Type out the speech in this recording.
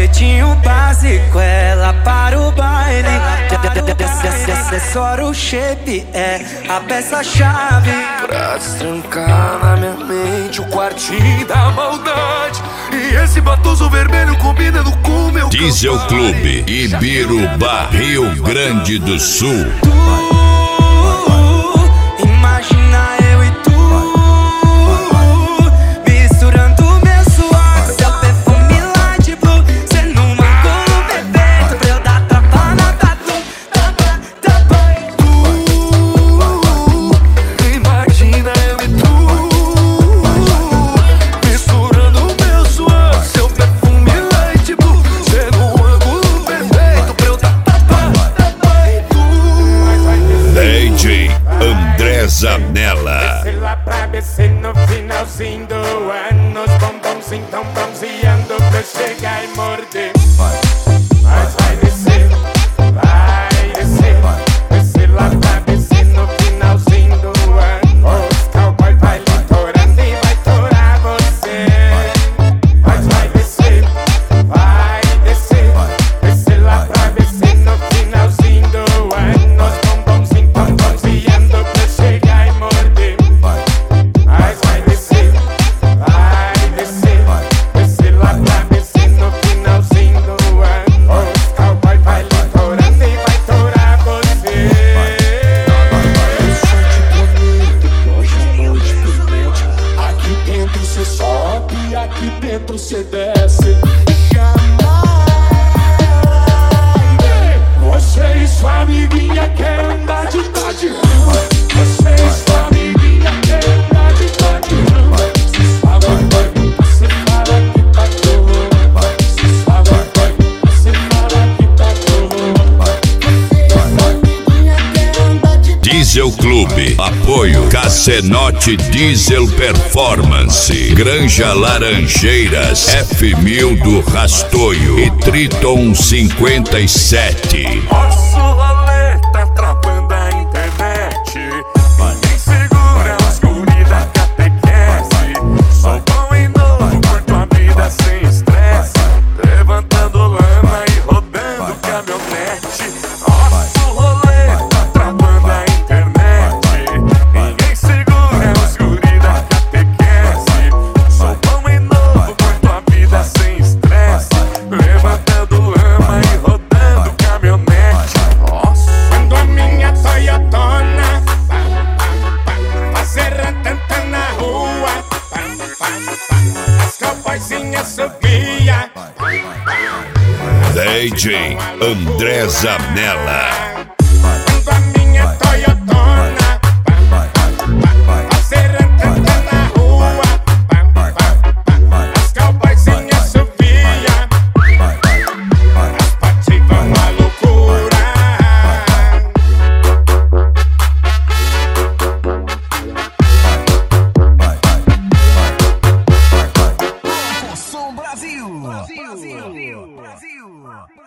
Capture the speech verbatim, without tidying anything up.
jeitinho básico, ela para o baile. Acessório, o shape é a peça-chave pra destrancar na minha mente o quartinho da maldade. E esse batoso vermelho combinando com meu Diesel Clube, Ibirubá, Rio Grande do Sul. Tu, imagina eu e tu misturando meu suor, seu perfume light blue, cê numa colo perfeito pra eu dar tapa na tatu, tapa, tapa. Tu, imagina eu e tu misturando meu suor, seu perfume light blue, cê num ângulo perfeito pra eu dar tapa, tapa em tu. D J André Zanella. Desce lá pra descer no finalzinho do ano, os bombonzinhos tão bronzeando pra chegar e morder. Mas vai descer, vai descer, desce lá pra descer no finalzinho do ano, os cowboy vai litorando e vai torar você. Mas vai descer, vai descer, desce lá pra descer no finalzinho do ano, os bombonzinhos tão bronzeando pra chegar e morder. Mas vai descer, vai descer, desce lá pra descer no finalzinho do ano, os cowboy vai litorando e vai torar você. Hoje a noite promete. Aqui dentro cê sobe, aqui dentro cê desce. Jamais você e sua amiguinha quer andar de tarde. Você e sua amiguinha quer andar de tarde. Se sua mãe vai, você fala que tá dor. Se sua mãe vai, você fala que tá dor. Diesel Clube, apoio Cassenote Diesel Performance, Granja Laranjeiras, F mil do Rastoio e Triton cinquenta e sete. Nosso rolê tá travando a internet. Ninguém segura os guri da catequese. Sou bom e novo, curto a vida sem estresse, levantando lama e rodando caminhonete. Nosso rolê tá travando a internet. Ninguém segura os guri da catequese. Sou bom e novo, curto a vida sem estresse, levantando lama e rodando caminhonete. Quando a minha Toyotona fazer tanta na rua, as cowboyzinhas subia. D J André Zanella. Quando a minha Toyotona